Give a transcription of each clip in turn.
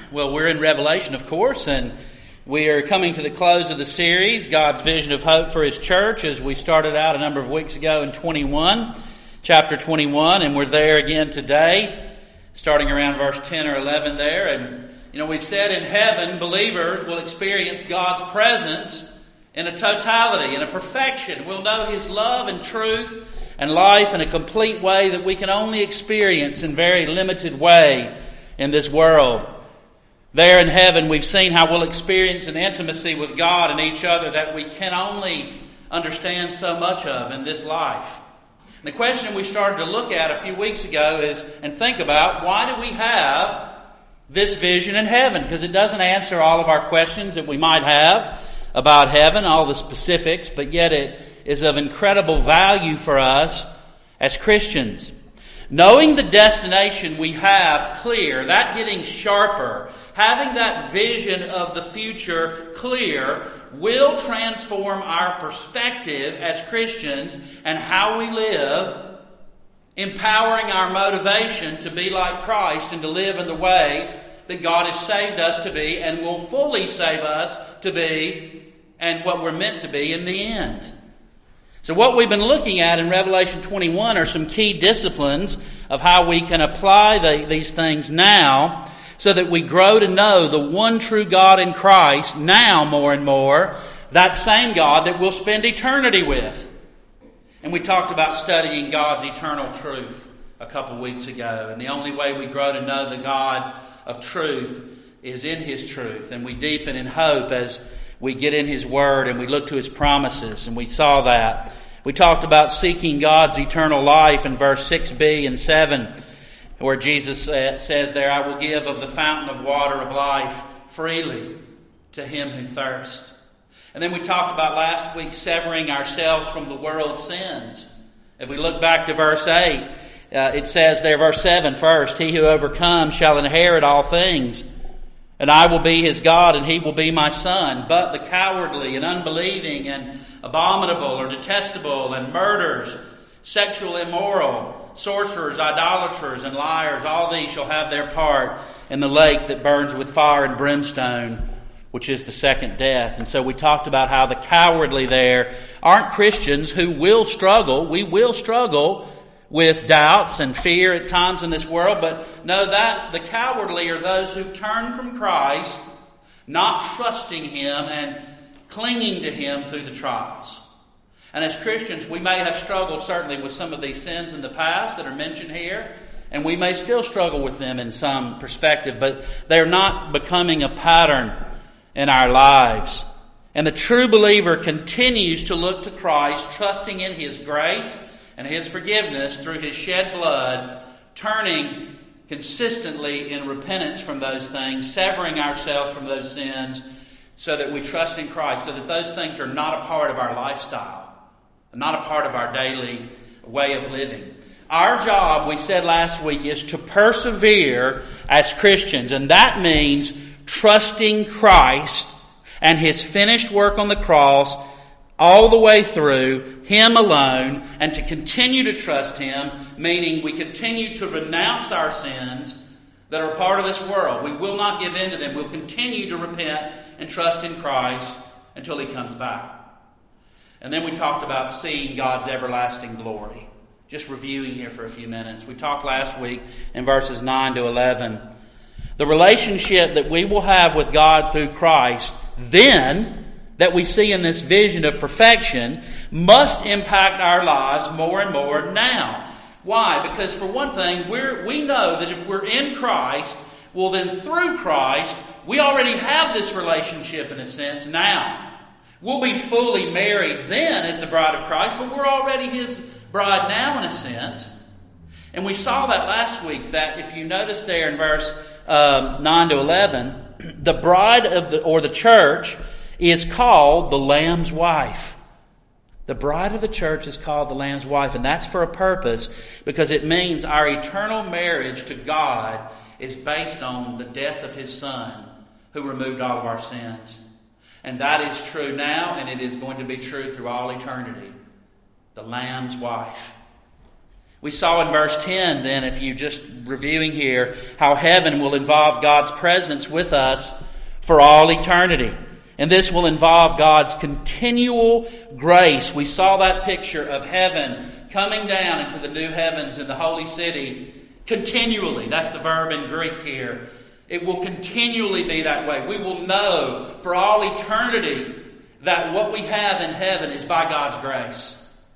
Well, we're in Revelation, of course, and we are coming to the close of the series, God's Vision of Hope for His Church, as we started out a number of weeks ago in chapter 21, and we're there again today, starting around verse 10 or 11 there. And, we've said in heaven, believers will experience God's presence in a totality, in a perfection. We'll know His love and truth and life in a complete way that we can only experience in very limited way in this world. There in heaven, we've seen how we'll experience an intimacy with God and each other that we can only understand so much of in this life. And the question we started to look at a few weeks ago is, and think about, why do we have this vision in heaven? Because it doesn't answer all of our questions that we might have about heaven, all the specifics, but yet it is of incredible value for us as Christians. Knowing the destination we have clear, that getting sharper, having that vision of the future clear, will transform our perspective as Christians and how we live, empowering our motivation to be like Christ and to live in the way that God has saved us to be and will fully save us to be, and what we're meant to be in the end. So what we've been looking at in Revelation 21 are some key disciplines of how we can apply these things now so that we grow to know the one true God in Christ now more and more, that same God that we'll spend eternity with. And we talked about studying God's eternal truth a couple weeks ago. And the only way we grow to know the God of truth is in His truth. And we deepen in hope as we get in His Word and we look to His promises, and we saw that. We talked about seeking God's eternal life in verse 6b and 7, where Jesus says there, I will give of the fountain of water of life freely to him who thirsts. And then we talked about last week severing ourselves from the world's sins. If we look back to verse 8, it says there, verse 7 first, he who overcomes shall inherit all things, and I will be his God, and he will be my son. But the cowardly and unbelieving and abominable or detestable and murderers, sexual immoral, sorcerers, idolaters, and liars, all these shall have their part in the lake that burns with fire and brimstone, which is the second death. And so we talked about how the cowardly there aren't Christians who will struggle. We will struggle with doubts and fear at times in this world, but know that the cowardly are those who've turned from Christ, not trusting Him and clinging to Him through the trials. And as Christians, we may have struggled certainly with some of these sins in the past that are mentioned here, and we may still struggle with them in some perspective, but they're not becoming a pattern in our lives. And the true believer continues to look to Christ, trusting in His grace and His forgiveness through His shed blood, turning consistently in repentance from those things, severing ourselves from those sins so that we trust in Christ, so that those things are not a part of our lifestyle, not a part of our daily way of living. Our job, we said last week, is to persevere as Christians, and that means trusting Christ and His finished work on the cross all the way through, Him alone, and to continue to trust Him, meaning we continue to renounce our sins that are part of this world. We will not give in to them. We'll continue to repent and trust in Christ until He comes back. And then we talked about seeing God's everlasting glory. Just reviewing here for a few minutes. We talked last week in verses 9 to 11. The relationship that we will have with God through Christ then, that we see in this vision of perfection, must impact our lives more and more now. Why? Because for one thing, we know that if we're in Christ, well then through Christ, we already have this relationship in a sense now. We'll be fully married then as the bride of Christ, but we're already His bride now in a sense. And we saw that last week, that if you notice there in verse 9 to 11, the bride of the church is called the Lamb's wife. The bride of the church is called the Lamb's wife, and that's for a purpose, because it means our eternal marriage to God is based on the death of His Son, who removed all of our sins. And that is true now, and it is going to be true through all eternity. The Lamb's wife. We saw in verse 10 then, if you just reviewing here, how heaven will involve God's presence with us for all eternity. And this will involve God's continual grace. We saw that picture of heaven coming down into the new heavens and the holy city continually. That's the verb in Greek here. It will continually be that way. We will know for all eternity that what we have in heaven is by God's grace.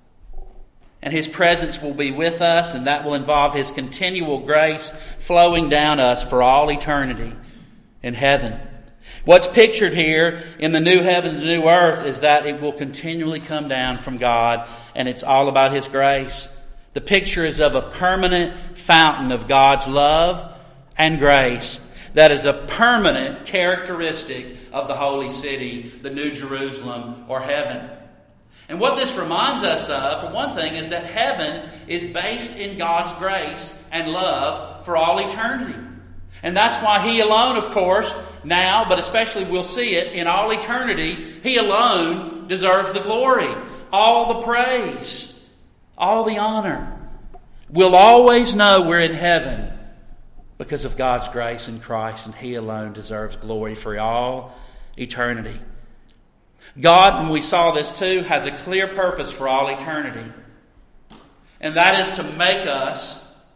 And His presence will be with us, and that will involve His continual grace flowing down us for all eternity in heaven. What's pictured here in the new heavens and new earth is that it will continually come down from God, and it's all about His grace. The picture is of a permanent fountain of God's love and grace that is a permanent characteristic of the holy city, the New Jerusalem, or heaven. And what this reminds us of, for one thing, is that heaven is based in God's grace and love for all eternity. And that's why He alone, of course, now, but especially we'll see it in all eternity, He alone deserves the glory, all the praise, all the honor. We'll always know we're in heaven because of God's grace in Christ, and He alone deserves glory for all eternity. God, and we saw this too, has a clear purpose for all eternity. And that is to make us,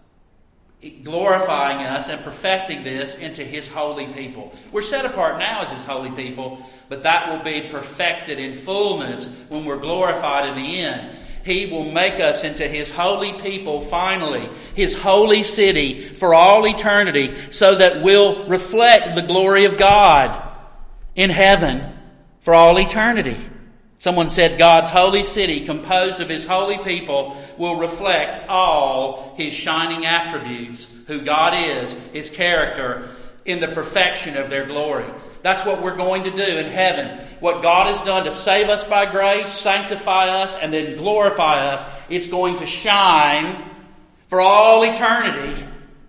glorifying us and perfecting this into His holy people. We're set apart now as His holy people, but that will be perfected in fullness when we're glorified in the end. He will make us into His holy people finally, His holy city for all eternity, so that we'll reflect the glory of God in heaven for all eternity. Someone said God's holy city, composed of His holy people, will reflect all His shining attributes, who God is, His character, in the perfection of their glory. That's what we're going to do in heaven. What God has done to save us by grace, sanctify us, and then glorify us, it's going to shine for all eternity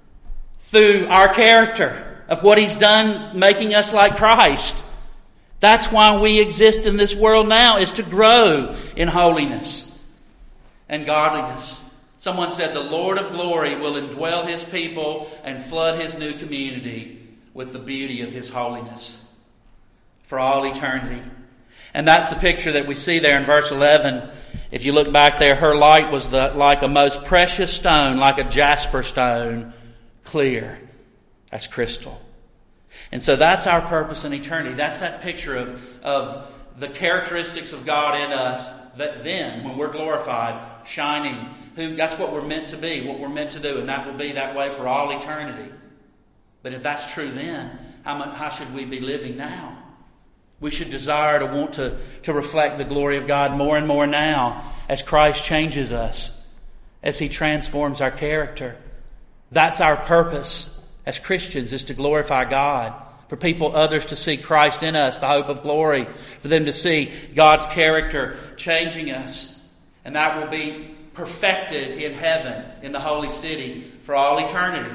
through our character of what He's done making us like Christ. That's why we exist in this world now, is to grow in holiness and godliness. Someone said the Lord of glory will indwell His people and flood His new community with the beauty of His holiness for all eternity. And that's the picture that we see there in verse 11. If you look back there, her light was like a most precious stone, like a jasper stone, clear as crystal. And so that's our purpose in eternity. That's that picture of the characteristics of God in us that then, when we're glorified, shining, that's what we're meant to be, what we're meant to do, and that will be that way for all eternity. But if that's true then, how should we be living now? We should desire to want to reflect the glory of God more and more now as Christ changes us, as He transforms our character. That's our purpose as Christians, is to glorify God, for others to see Christ in us, the hope of glory, for them to see God's character changing us. And that will be perfected in heaven, in the holy city, for all eternity.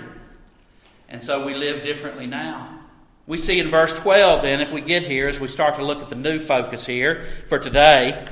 And so we live differently now. We see in verse 12 then, if we get here, as we start to look at the new focus here for today,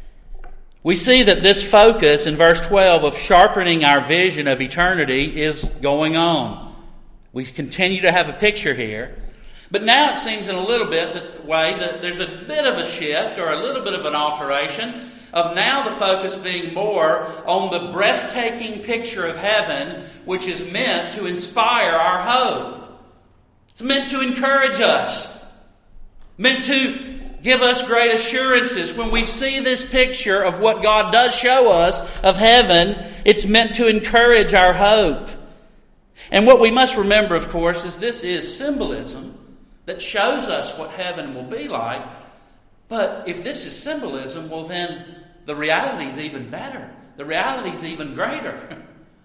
we see that this focus in verse 12 of sharpening our vision of eternity is going on. We continue to have a picture here. But now it seems in a little bit the way that there's a bit of a shift or a little bit of an alteration of now the focus being more on the breathtaking picture of heaven, which is meant to inspire our hope. It's meant to encourage us, meant to give us great assurances. When we see this picture of what God does show us of heaven, it's meant to encourage our hope. And what we must remember, of course, is this is symbolism that shows us what heaven will be like. But if this is symbolism, well then the reality is even better. The reality is even greater.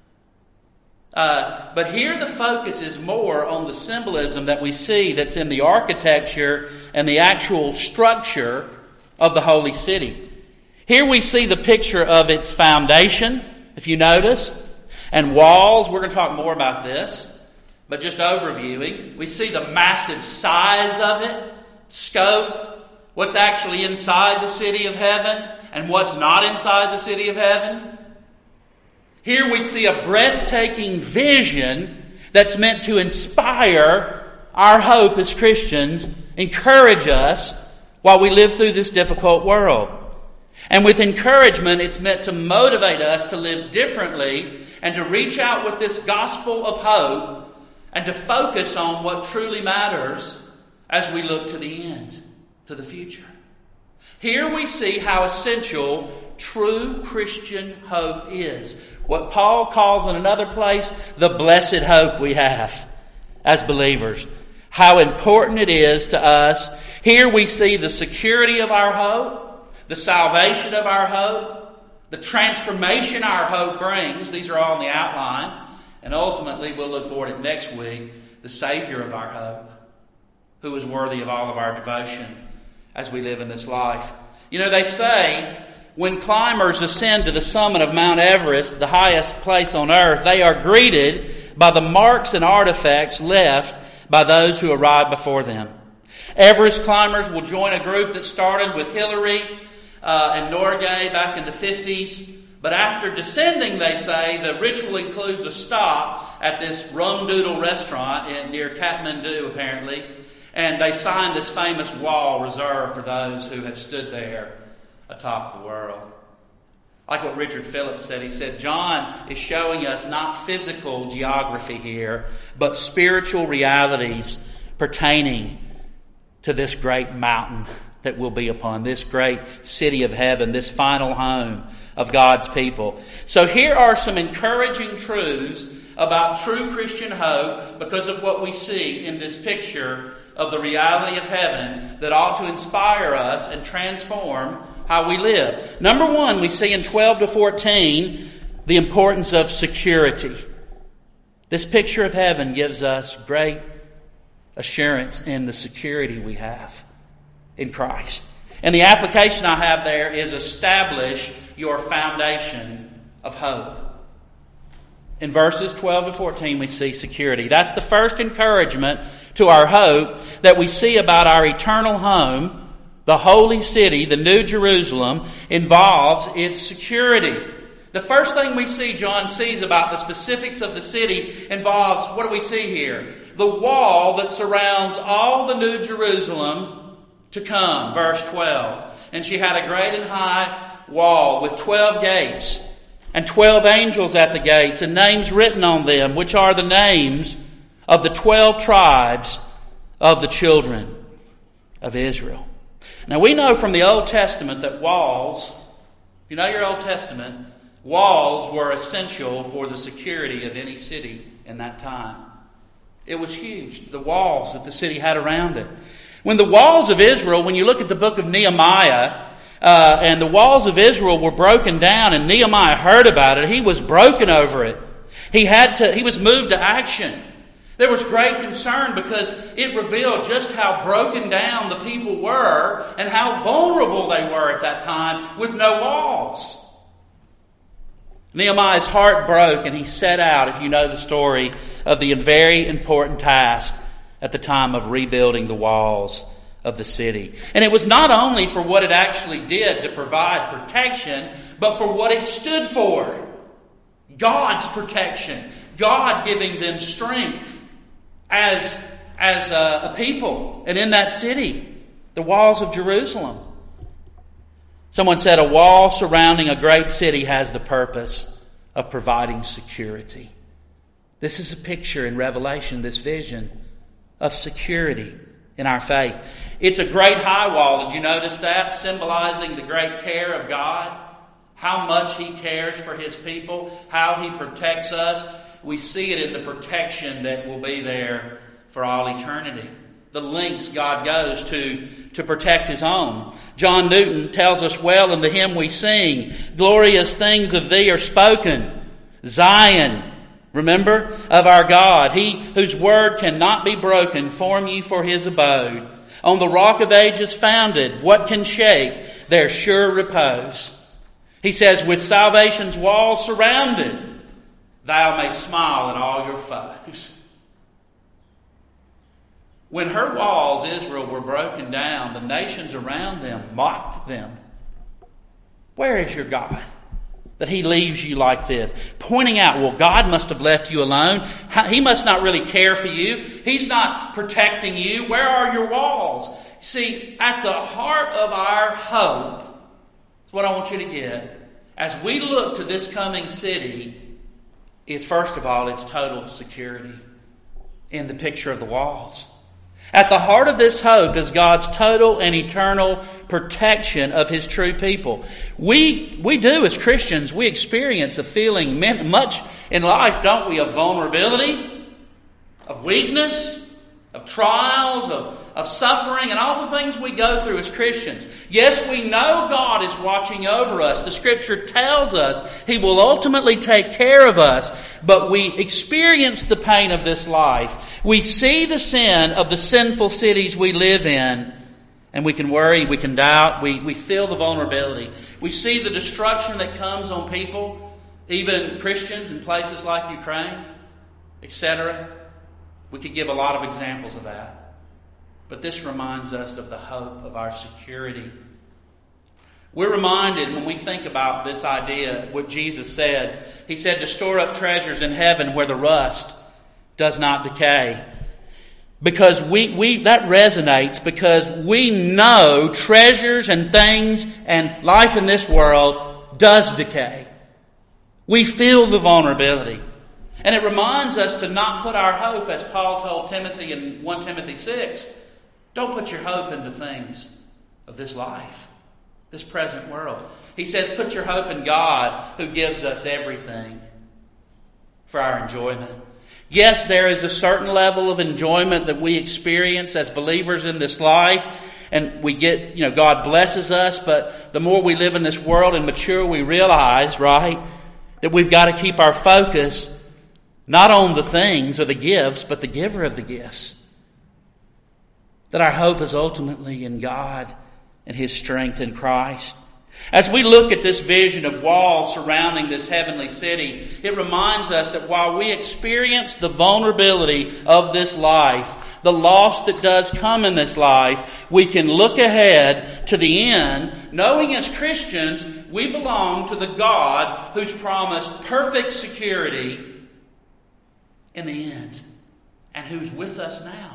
But here the focus is more on the symbolism that we see that's in the architecture and the actual structure of the holy city. Here we see the picture of its foundation, if you notice, and walls. We're going to talk more about this, but just overviewing. We see the massive size of it, scope, what's actually inside the city of heaven and what's not inside the city of heaven. Here we see a breathtaking vision that's meant to inspire our hope as Christians, encourage us while we live through this difficult world. And with encouragement, it's meant to motivate us to live differently and to reach out with this gospel of hope and to focus on what truly matters as we look to the end, to the future. Here we see how essential true Christian hope is. What Paul calls in another place, the blessed hope we have as believers. How important it is to us. Here we see the security of our hope, the salvation of our hope, the transformation our hope brings. These are all in the outline. And ultimately, we'll look forward at next week, the Savior of our hope, who is worthy of all of our devotion as we live in this life. You know, they say when climbers ascend to the summit of Mount Everest, the highest place on earth, they are greeted by the marks and artifacts left by those who arrived before them. Everest climbers will join a group that started with Hillary and Norgay back in the 50s. But after descending, they say, the ritual includes a stop at this rum doodle restaurant near Kathmandu, apparently. And they signed this famous wall reserved for those who have stood there atop the world. Like what Richard Phillips said, he said, John is showing us not physical geography here, but spiritual realities pertaining to this great mountain that we'll be upon, this great city of heaven, this final home of God's people. So here are some encouraging truths about true Christian hope because of what we see in this picture of the reality of heaven that ought to inspire us and transform how we live. Number one, we see in 12 to 14 the importance of security. This picture of heaven gives us great assurance in the security we have in Christ. And the application I have there is establish your foundation of hope. In verses 12 to 14 we see security. That's the first encouragement to our hope that we see about our eternal home. The holy city, the New Jerusalem, involves its security. The first thing we see, John sees about the specifics of the city involves, what do we see here? The wall that surrounds all the New Jerusalem to come. Verse 12. And she had a great and high wall with 12 gates and 12 angels at the gates and names written on them, which are the names of the 12 tribes of the children of Israel. Now we know from the Old Testament that walls, if you know your Old Testament, walls were essential for the security of any city in that time. It was huge, the walls that the city had around it. When the walls of Israel, when you look at the book of Nehemiah, and the walls of Israel were broken down and Nehemiah heard about it, he was broken over it. He was moved to action. There was great concern because it revealed just how broken down the people were and how vulnerable they were at that time with no walls. Nehemiah's heart broke and he set out, if you know the story, of the very important task at the time of rebuilding the walls of the city. And it was not only for what it actually did to provide protection, but for what it stood for. God's protection. God giving them strength as a people. And in that city, the walls of Jerusalem. Someone said a wall surrounding a great city has the purpose of providing security. This is a picture in Revelation, this vision of security in our faith. It's a great high wall. Did you notice that? Symbolizing the great care of God. How much He cares for His people. How He protects us. We see it in the protection that will be there for all eternity. The lengths God goes to protect His own. John Newton tells us well in the hymn we sing, glorious things of Thee are spoken. Zion, remember, of our God, He whose word cannot be broken, form ye for His abode. On the rock of ages founded, what can shake their sure repose? He says, with salvation's walls surrounded, Thou may smile at all your foes. When her walls, Israel, were broken down, the nations around them mocked them. Where is your God? that He leaves you like this, pointing out, well, God must have left you alone. He must not really care for you. He's not protecting you. Where are your walls? See, at the heart of our hope, that's what I want you to get, as we look to this coming city, is first of all, its total security in the picture of the walls. At the heart of this hope is God's total and eternal protection of His true people. We do as Christians, we experience a feeling much in life, don't we, of vulnerability, of weakness, of trials, of suffering, and all the things we go through as Christians. Yes, we know God is watching over us. The Scripture tells us He will ultimately take care of us, but we experience the pain of this life. We see the sin of the sinful cities we live in, and we can worry, we can doubt, we feel the vulnerability. We see the destruction that comes on people, even Christians in places like Ukraine, etc. We could give a lot of examples of that. But this reminds us of the hope of our security. We're reminded when we think about this idea, what Jesus said. He said to store up treasures in heaven where the rust does not decay. Because that resonates because we know treasures and things and life in this world does decay. We feel the vulnerability. And it reminds us to not put our hope, as Paul told Timothy in 1 Timothy 6, don't put your hope in the things of this life, this present world. He says, put your hope in God who gives us everything for our enjoyment. Yes, there is a certain level of enjoyment that we experience as believers in this life, and we get, God blesses us, but the more we live in this world and mature, we realize, right, that we've got to keep our focus not on the things or the gifts, but the giver of the gifts. That our hope is ultimately in God and His strength in Christ. As we look at this vision of walls surrounding this heavenly city, it reminds us that while we experience the vulnerability of this life, the loss that does come in this life, we can look ahead to the end, knowing as Christians we belong to the God who's promised perfect security in the end and who's with us now.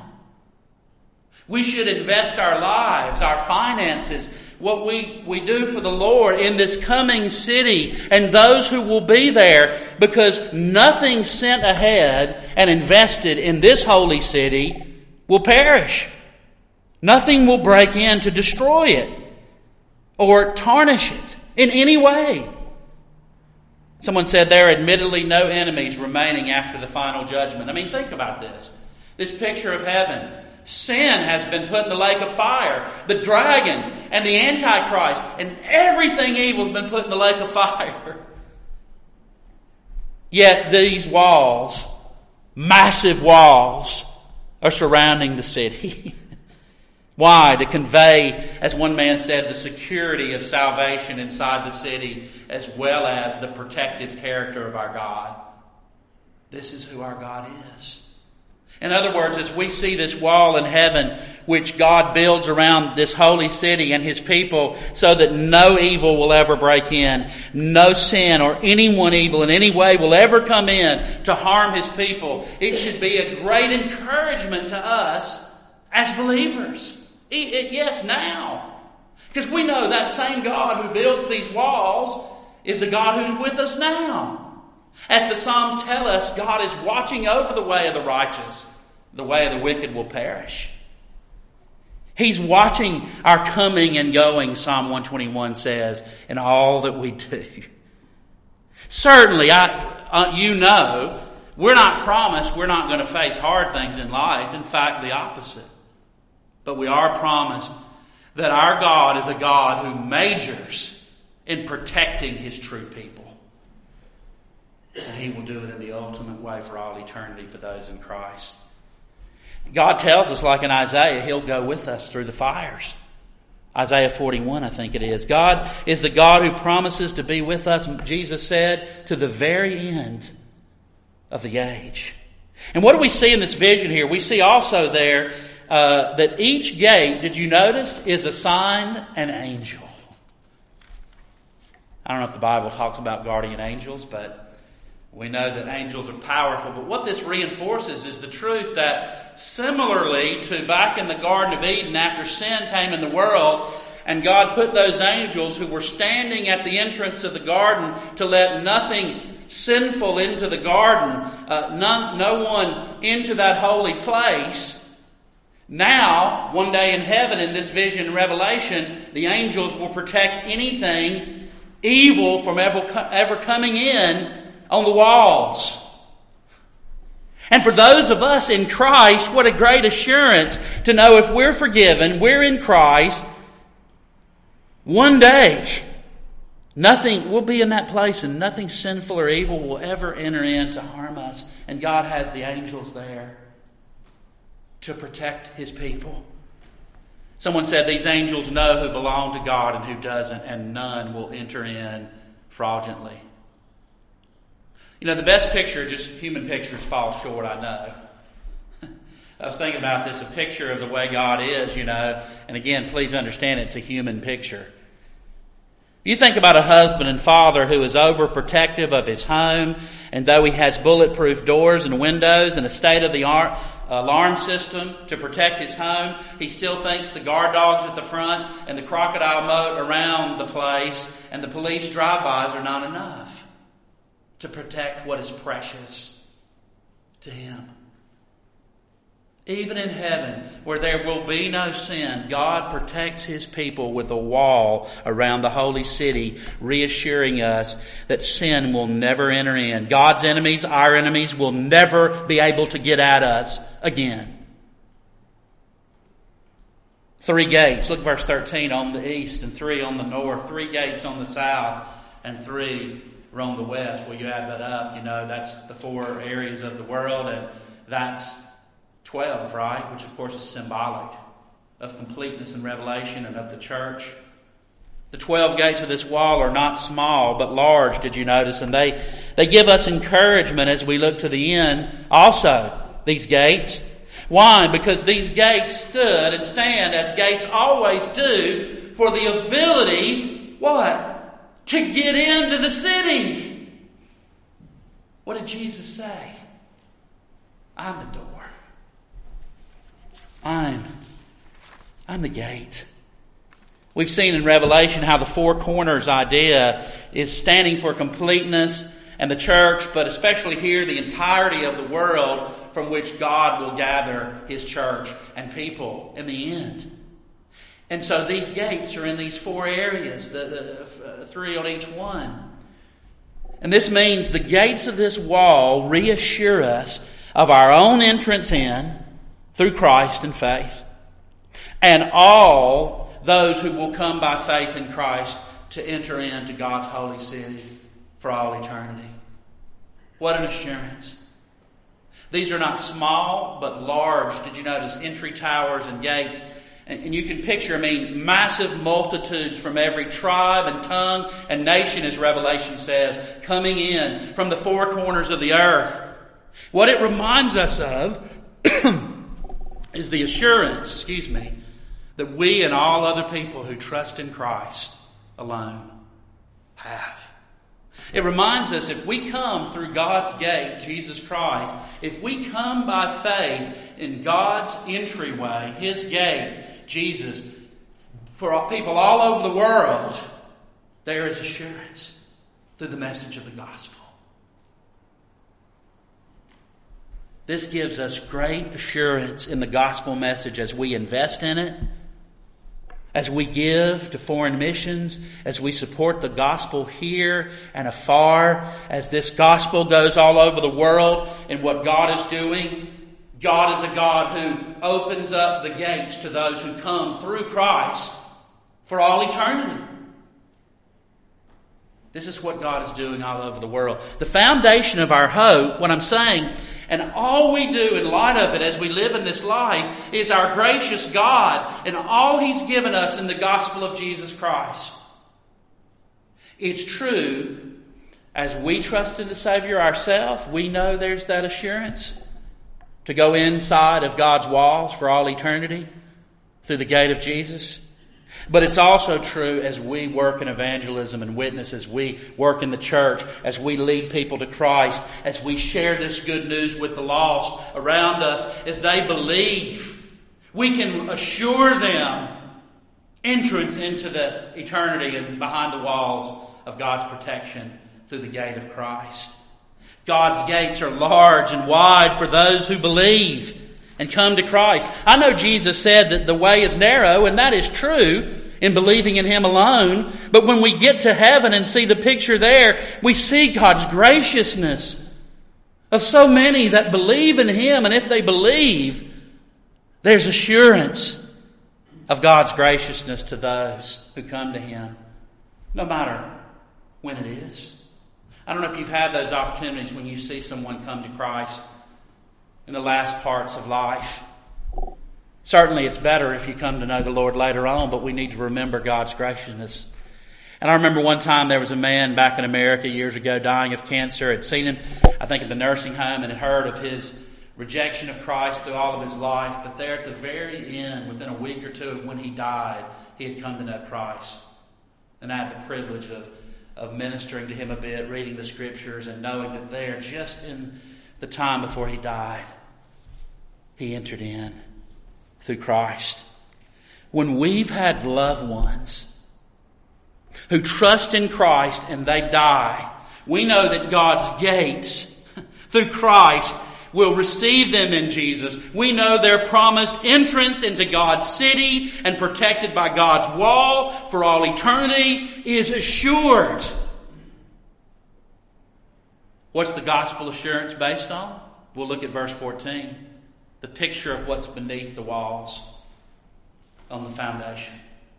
We should invest our lives, our finances, what we do for the Lord in this coming city and those who will be there, because nothing sent ahead and invested in this holy city will perish. Nothing will break in to destroy it or tarnish it in any way. Someone said there are admittedly no enemies remaining after the final judgment. I mean, think about this. This picture of heaven. Sin has been put in the lake of fire. The dragon and the Antichrist and everything evil has been put in the lake of fire. Yet these walls, massive walls, are surrounding the city. Why? To convey, as one man said, the security of salvation inside the city, as well as the protective character of our God. This is who our God is. In other words, as we see this wall in heaven, which God builds around this holy city and His people so that no evil will ever break in, no sin or anyone evil in any way will ever come in to harm His people, it should be a great encouragement to us as believers. Yes, now. Because we know that same God who builds these walls is the God who's with us now. As the Psalms tell us, God is watching over the way of the righteous. The way of the wicked will perish. He's watching our coming and going, Psalm 121 says, in all that we do. Certainly, we're not promised we're not going to face hard things in life. In fact, the opposite. But we are promised that our God is a God who majors in protecting His true people. And He will do it in the ultimate way for all eternity for those in Christ. God tells us, like in Isaiah, He'll go with us through the fires. Isaiah 41, I think it is. God is the God who promises to be with us, Jesus said, to the very end of the age. And what do we see in this vision here? We see also there that each gate, did you notice, is assigned an angel. I don't know if the Bible talks about guardian angels, but we know that angels are powerful. But what this reinforces is the truth that similarly to back in the Garden of Eden after sin came in the world, and God put those angels who were standing at the entrance of the garden to let nothing sinful into the garden, no one into that holy place. Now, one day in heaven, in this vision and revelation, the angels will protect anything evil from ever coming in on the walls. And for those of us in Christ, what a great assurance to know if we're forgiven, we're in Christ. One day, nothing, we'll be in that place and nothing sinful or evil will ever enter in to harm us. And God has the angels there to protect His people. Someone said these angels know who belong to God and who doesn't, and none will enter in fraudulently. You know, the best picture, just human pictures fall short, I know. I was thinking about this, a picture of the way God is, you know. And again, please understand it's a human picture. You think about a husband and father who is overprotective of his home, and though he has bulletproof doors and windows and a state-of-the-art alarm system to protect his home, he still thinks the guard dogs at the front and the crocodile moat around the place and the police drive-bys are not enough to protect what is precious to him. Even in heaven, where there will be no sin, God protects His people with a wall around the holy city, reassuring us that sin will never enter in. God's enemies, our enemies, will never be able to get at us again. 3 gates, look at verse 13, on the east and 3 on the north, 3 gates on the south and 3 are on the west. Well, you add that up, you know, that's the 4 areas of the world, and that's 12, right? Which of course is symbolic of completeness and revelation and of the church. The 12 gates of this wall are not small, but large, did you notice? And they give us encouragement as we look to the end. Also, these gates. Why? Because these gates stood and stand, as gates always do, for the ability, what? To get into the city. What did Jesus say? I'm the door. I'm the gate. We've seen in Revelation how the 4 corners idea is standing for completeness and the church, but especially here, the entirety of the world from which God will gather His church and people in the end. And so these gates are in these 4 areas, the 3 on each one. And this means the gates of this wall reassure us of our own entrance in through Christ and faith, and all those who will come by faith in Christ to enter into God's holy city for all eternity. What an assurance. These are not small, but large. Did you notice entry towers and gates? And you can picture, massive multitudes from every tribe and tongue and nation, as Revelation says, coming in from the 4 corners of the earth. What it reminds us of is the assurance, that we and all other people who trust in Christ alone have. It reminds us, if we come through God's gate, Jesus Christ, if we come by faith in God's entryway, His gate, Jesus, for people all over the world, there is assurance through the message of the gospel. This gives us great assurance in the gospel message as we invest in it, as we give to foreign missions, as we support the gospel here and afar, as this gospel goes all over the world in what God is doing. God is a God who opens up the gates to those who come through Christ for all eternity. This is what God is doing all over the world. The foundation of our hope, what I'm saying, and all we do in light of it as we live in this life, is our gracious God and all He's given us in the gospel of Jesus Christ. It's true, as we trust in the Savior ourselves, we know there's that assurance to go inside of God's walls for all eternity through the gate of Jesus. But it's also true as we work in evangelism and witness, as we work in the church, as we lead people to Christ, as we share this good news with the lost around us, as they believe, we can assure them entrance into the eternity and behind the walls of God's protection through the gate of Christ. God's gates are large and wide for those who believe and come to Christ. I know Jesus said that the way is narrow, and that is true in believing in Him alone. But when we get to heaven and see the picture there, we see God's graciousness of so many that believe in Him. And if they believe, there's assurance of God's graciousness to those who come to Him, no matter when it is. I don't know if you've had those opportunities when you see someone come to Christ in the last parts of life. Certainly it's better if you come to know the Lord later on, but we need to remember God's graciousness. And I remember one time there was a man back in America years ago dying of cancer. I'd seen him, I think, at the nursing home and had heard of his rejection of Christ through all of his life. But there at the very end, within a week or two of when he died, he had come to know Christ. And I had the privilege of ministering to him a bit, reading the Scriptures, and knowing that there, just in the time before he died, he entered in through Christ. When we've had loved ones who trust in Christ and they die, we know that God's gates through Christ will receive them in Jesus. We know their promised entrance into God's city and protected by God's wall for all eternity is assured. What's the gospel assurance based on? We'll look at verse 14. The picture of what's beneath the walls on the foundation.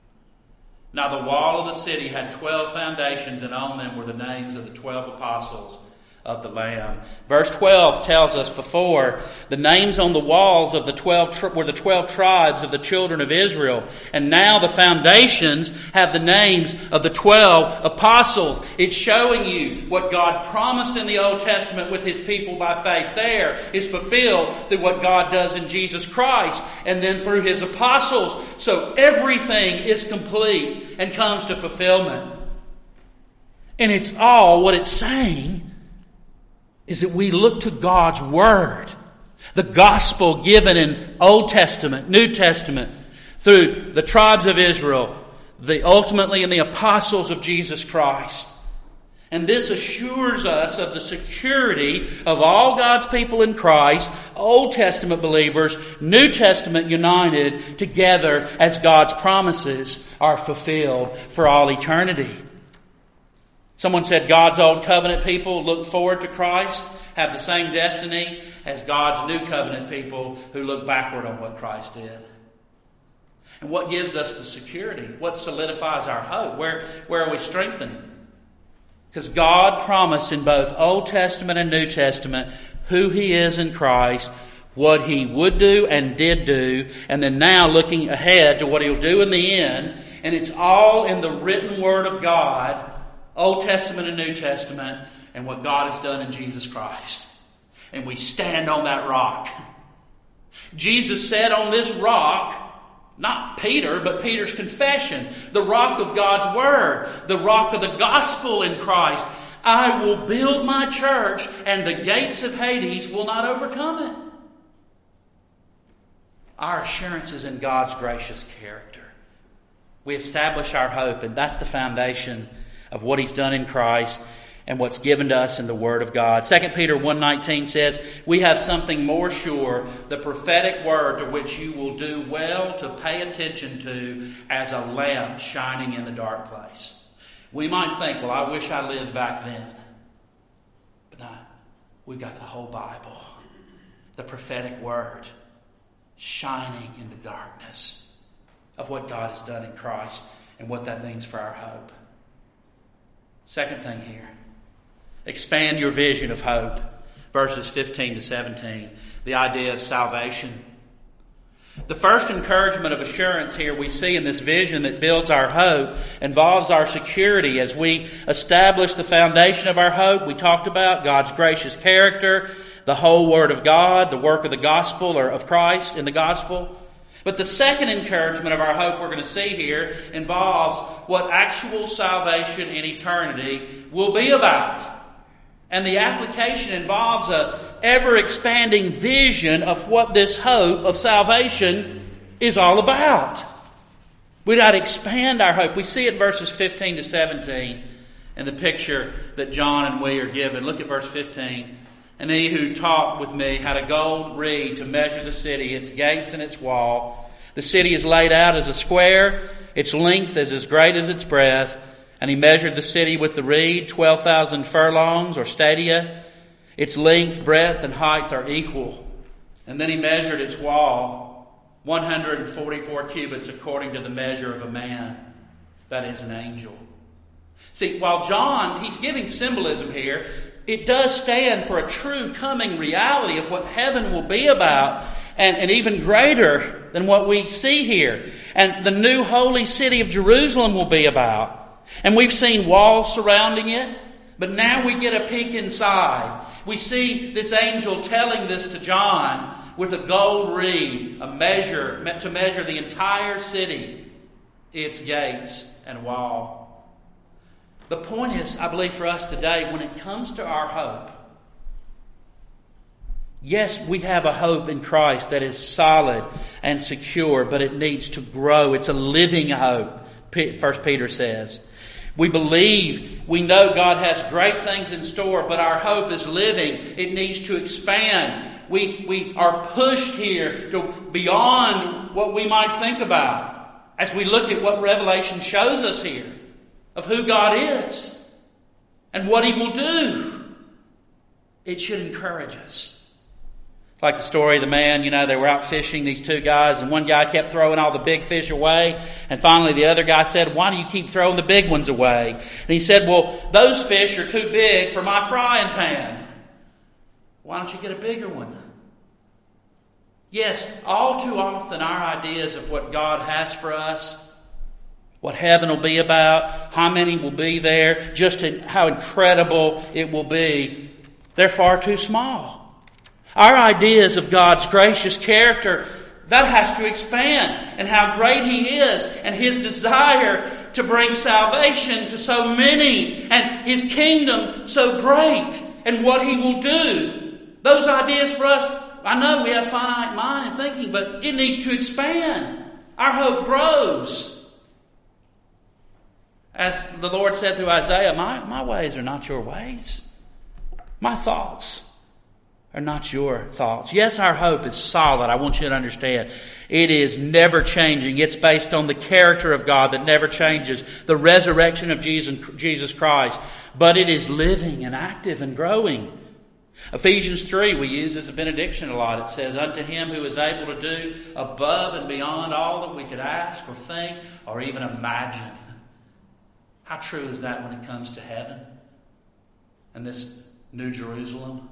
Now the wall of the city had 12 foundations, and on them were the names of the 12 apostles of the Lamb. Verse 12 tells us before the names on the walls of the 12 were the 12 tribes of the children of Israel, and now the foundations have the names of the 12 apostles. It's showing you what God promised in the Old Testament with His people by faith there is fulfilled through what God does in Jesus Christ and then through His apostles. So everything is complete and comes to fulfillment. And it's all what it's saying is that we look to God's Word, the gospel given in Old Testament, New Testament, through the tribes of Israel, ultimately in the apostles of Jesus Christ. And this assures us of the security of all God's people in Christ, Old Testament believers, New Testament united together as God's promises are fulfilled for all eternity. Someone said God's Old Covenant people look forward to Christ, have the same destiny as God's New Covenant people who look backward on what Christ did. And what gives us the security? What solidifies our hope? Where are we strengthened? Because God promised in both Old Testament and New Testament who He is in Christ, what He would do and did do, and then now looking ahead to what He'll do in the end. And it's all in the written Word of God, Old Testament and New Testament, and what God has done in Jesus Christ. And we stand on that rock. Jesus said on this rock, not Peter, but Peter's confession, the rock of God's Word, the rock of the gospel in Christ, I will build my church and the gates of Hades will not overcome it. Our assurance is in God's gracious character. We establish our hope, and that's the foundation of what He's done in Christ and what's given to us in the Word of God. 2 Peter 1:19 says, we have something more sure, the prophetic word to which you will do well to pay attention to as a lamp shining in the dark place. We might think, well, I wish I lived back then. But no, we've got the whole Bible, the prophetic word, shining in the darkness of what God has done in Christ and what that means for our hope. Second thing here, expand your vision of hope. Verses 15 to 17, the idea of salvation. The first encouragement of assurance here we see in this vision that builds our hope involves our security as we establish the foundation of our hope. We talked about God's gracious character, the whole Word of God, the work of the gospel or of Christ in the gospel. But the second encouragement of our hope we're going to see here involves what actual salvation in eternity will be about. And the application involves an ever-expanding vision of what this hope of salvation is all about. We've got to expand our hope. We see it in verses 15 to 17 in the picture that John and we are given. Look at verse 15. And he who talked with me had a gold reed to measure the city, its gates and its wall. The city is laid out as a square. Its length is as great as its breadth. And he measured the city with the reed, 12,000 furlongs or stadia. Its length, breadth, and height are equal. And then he measured its wall, 144 cubits according to the measure of a man. That is an angel. See, while John, he's giving symbolism here, it does stand for a true coming reality of what heaven will be about, and even greater than what we see here. And the new holy city of Jerusalem will be about. And we've seen walls surrounding it, but now we get a peek inside. We see this angel telling this to John with a gold reed, a measure meant to measure the entire city, its gates and wall. The point is, I believe for us today, when it comes to our hope, yes, we have a hope in Christ that is solid and secure, but it needs to grow. It's a living hope, 1 Peter says. We believe, we know God has great things in store, but our hope is living. It needs to expand. We are pushed here to beyond what we might think about as we look at what Revelation shows us here of who God is and what He will do. It should encourage us. Like the story of the man, they were out fishing, these two guys, and one guy kept throwing all the big fish away. And finally the other guy said, "Why do you keep throwing the big ones away?" And he said, "Well, those fish are too big for my frying pan. Why don't you get a bigger one?" Yes, all too often our ideas of what God has for us, what heaven will be about, how many will be there, just how incredible it will be, they're far too small. Our ideas of God's gracious character, that has to expand, and how great He is, and His desire to bring salvation to so many, and His kingdom so great, and what He will do. Those ideas for us, I know we have finite mind and thinking, but it needs to expand. Our hope grows. As the Lord said through Isaiah, my ways are not your ways. My thoughts are not your thoughts. Yes, our hope is solid. I want you to understand. It is never changing. It's based on the character of God that never changes. The resurrection of Jesus Christ. But it is living and active and growing. Ephesians 3 we use as a benediction a lot. It says, "Unto Him who is able to do above and beyond all that we could ask or think or even imagine." How true is that when it comes to heaven and this New Jerusalem?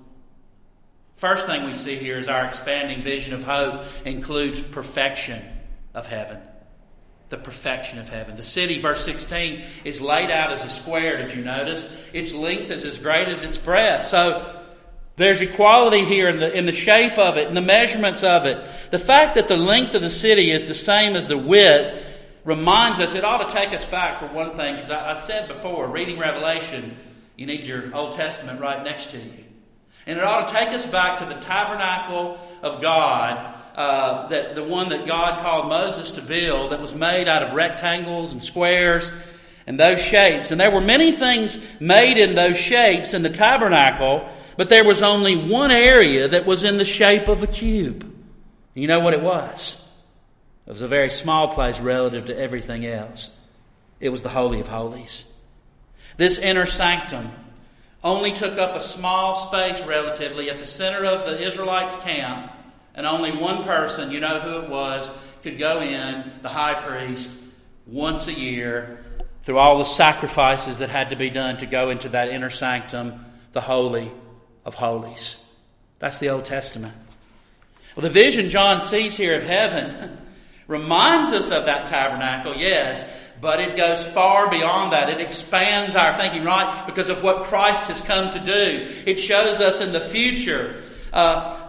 First thing we see here is our expanding vision of hope includes perfection of heaven. The perfection of heaven. The city, verse 16, is laid out as a square. Did you notice? Its length is as great as its breadth. So there's equality here in the shape of it, in the measurements of it. The fact that the length of the city is the same as the width reminds us, it ought to take us back for one thing, because I said before, reading Revelation, you need your Old Testament right next to you. And it ought to take us back to the tabernacle of God, that the one that God called Moses to build, that was made out of rectangles and squares and those shapes. And there were many things made in those shapes in the tabernacle, but there was only one area that was in the shape of a cube. You know what it was? It was a very small place relative to everything else. It was the Holy of Holies. This inner sanctum only took up a small space relatively at the center of the Israelites' camp, and only one person, you know who it was, could go in, the high priest, once a year, through all the sacrifices that had to be done to go into that inner sanctum, the Holy of Holies. That's the Old Testament. Well, the vision John sees here of heaven reminds us of that tabernacle, yes, but it goes far beyond that. It expands our thinking, right? Because of what Christ has come to do. It shows us in the future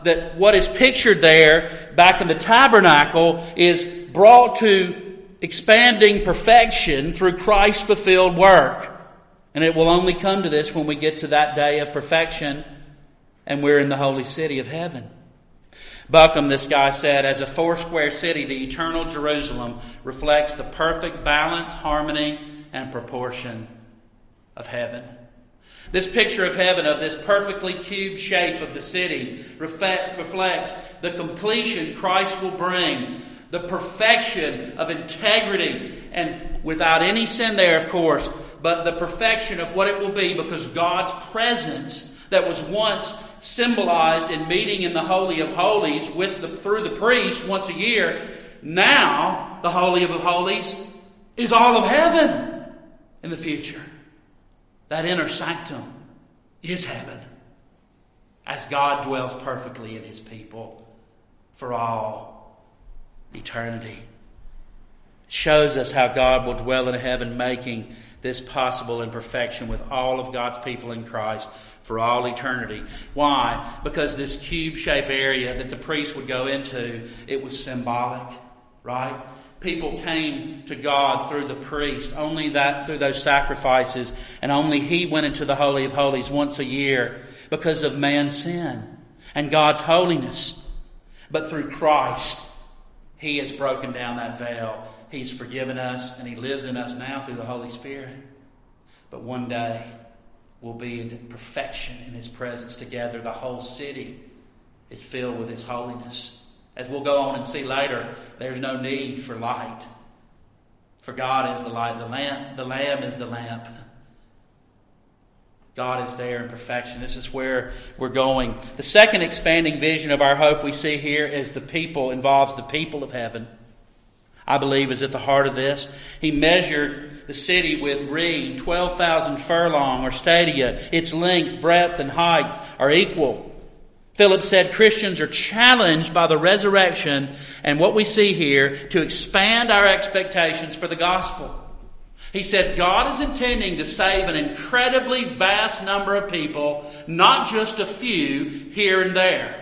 that what is pictured there back in the tabernacle is brought to expanding perfection through Christ's fulfilled work. And it will only come to this when we get to that day of perfection and we're in the holy city of heaven. Buckham, this guy said, as a four-square city, the eternal Jerusalem reflects the perfect balance, harmony, and proportion of heaven. This picture of heaven, of this perfectly cubed shape of the city, reflects the completion Christ will bring, the perfection of integrity, and without any sin there, of course, but the perfection of what it will be, because God's presence that was once symbolized in meeting in the Holy of Holies through the priest once a year, now the Holy of Holies is all of heaven in the future. That inner sanctum is heaven, as God dwells perfectly in His people for all eternity. It shows us how God will dwell in heaven, making this possible in perfection with all of God's people in Christ for all eternity. Why? Because this cube-shaped area that the priest would go into, it was symbolic, right? People came to God through the priest, only that through those sacrifices, and only He went into the Holy of Holies once a year because of man's sin and God's holiness. But through Christ, He has broken down that veil. He's forgiven us, and He lives in us now through the Holy Spirit. But one day, we'll be in perfection in His presence together. The whole city is filled with His holiness. As we'll go on and see later, there's no need for light. For God is the light. The Lamb is the lamp. God is there in perfection. This is where we're going. The second expanding vision of our hope we see here is involves the people of heaven. I believe is at the heart of this. He measured the city with reed, 12,000 furlong or stadia. Its length, breadth, and height are equal. Philip said Christians are challenged by the resurrection and what we see here to expand our expectations for the gospel. He said God is intending to save an incredibly vast number of people, not just a few here and there.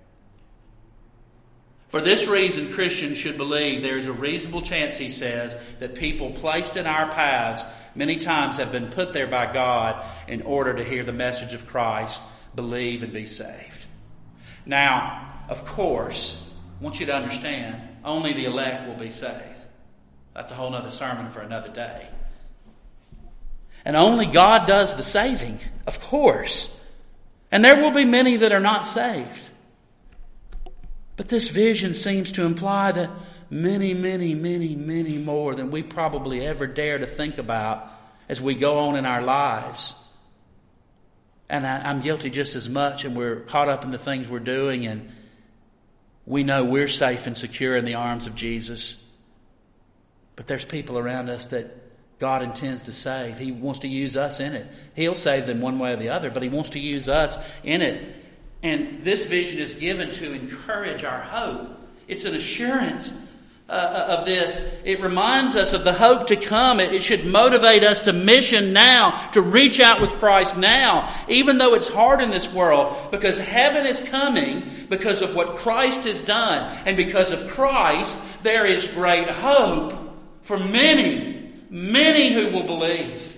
For this reason, Christians should believe there is a reasonable chance, he says, that people placed in our paths many times have been put there by God in order to hear the message of Christ, believe, and be saved. Now, of course, I want you to understand, only the elect will be saved. That's a whole other sermon for another day. And only God does the saving, of course. And there will be many that are not saved. But this vision seems to imply that many, many, many, many more than we probably ever dare to think about as we go on in our lives. And I'm guilty just as much, and we're caught up in the things we're doing, and we know we're safe and secure in the arms of Jesus. But there's people around us that God intends to save. He wants to use us in it. He'll save them one way or the other, but He wants to use us in it. And this vision is given to encourage our hope. It's an assurance of this. It reminds us of the hope to come. It should motivate us to mission now, to reach out with Christ now, even though it's hard in this world, because heaven is coming because of what Christ has done. And because of Christ, there is great hope for many, many who will believe.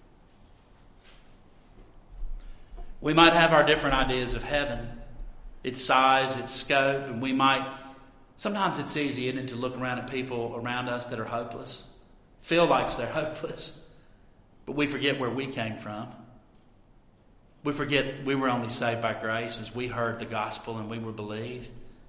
We might have our different ideas of heaven, its size, its scope, and sometimes it's easy, isn't it, to look around at people around us that are hopeless, feel like they're hopeless, but we forget where we came from. We forget we were only saved by grace as we heard the gospel and we were believed.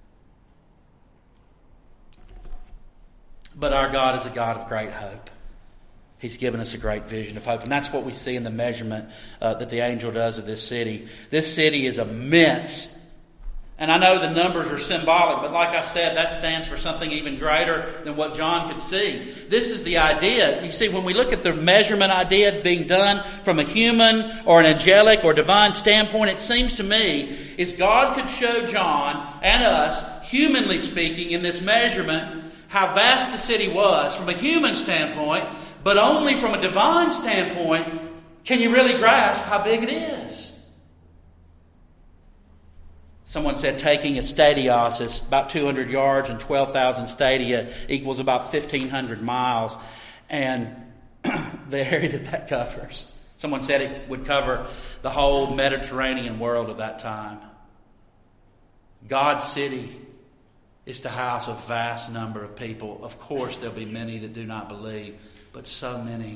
But our God is a God of great hope. He's given us a great vision of hope. And that's what we see in the measurement that the angel does of this city. This city is immense. And I know the numbers are symbolic, but like I said, that stands for something even greater than what John could see. This is the idea. You see, when we look at the measurement idea being done from a human or an angelic or divine standpoint, it seems to me is God could show John and us, humanly speaking, in this measurement, how vast the city was from a human standpoint, but only from a divine standpoint can you really grasp how big it is. Someone said taking a stadios is about 200 yards and 12,000 stadia equals about 1,500 miles. And the area that covers. Someone said it would cover the whole Mediterranean world of that time. God's city is to house a vast number of people. Of course, there'll be many that do not believe, but so many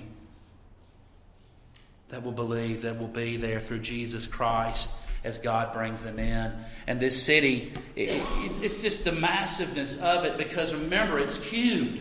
that will believe, that will be there through Jesus Christ as God brings them in. And this city, it's just the massiveness of it, because remember, it's cubed.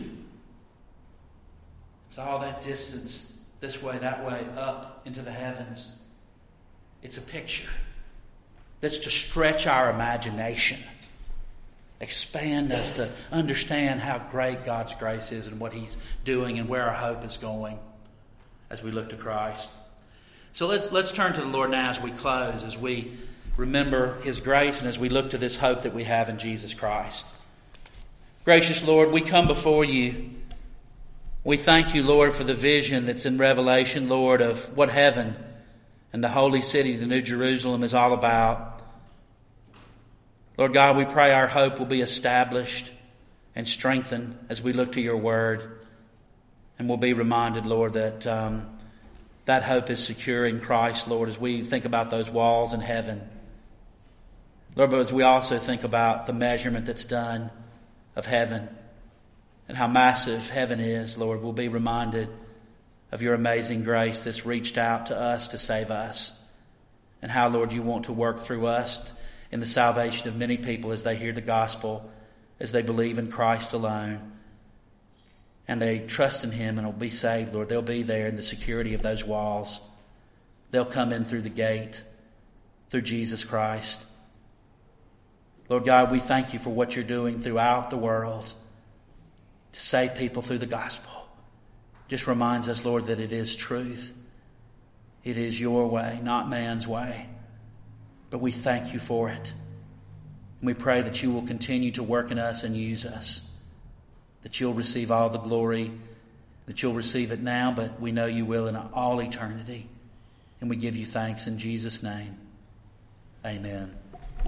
It's all that distance, this way, that way, up into the heavens. It's a picture that's to stretch our imagination, expand us to understand how great God's grace is and what He's doing and where our hope is going as we look to Christ. So let's turn to the Lord now as we close, as we remember His grace and as we look to this hope that we have in Jesus Christ. Gracious Lord, we come before You. We thank You, Lord, for the vision that's in Revelation, Lord, of what heaven and the holy city, the New Jerusalem, is all about. Lord God, we pray our hope will be established and strengthened as we look to Your word. And we'll be reminded, Lord, that that hope is secure in Christ, Lord, as we think about those walls in heaven. Lord, but as we also think about the measurement that's done of heaven and how massive heaven is, Lord, we'll be reminded of Your amazing grace that's reached out to us to save us. And how, Lord, You want to work through us in the salvation of many people as they hear the gospel, as they believe in Christ alone, and they trust in Him and will be saved, Lord. They'll be there in the security of those walls. They'll come in through the gate, through Jesus Christ. Lord God, we thank You for what You're doing throughout the world to save people through the gospel. Just reminds us, Lord, that it is truth. It is Your way, not man's way. But we thank You for it. And we pray that You will continue to work in us and use us. That You'll receive all the glory. That You'll receive it now, but we know You will in all eternity. And we give You thanks in Jesus' name. Amen.